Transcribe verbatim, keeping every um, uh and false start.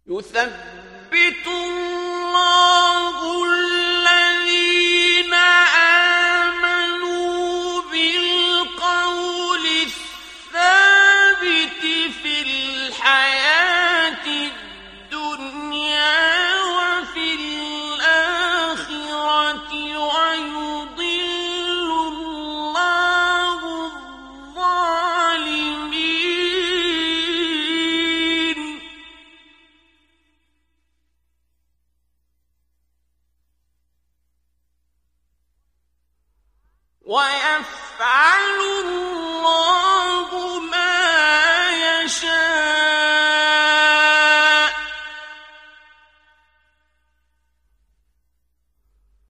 يثبت الله الذين آمنوا بالقول الثابت في الحياة الدنيا وفي الآخرة ويضل الله الظالمين. ويفعل الله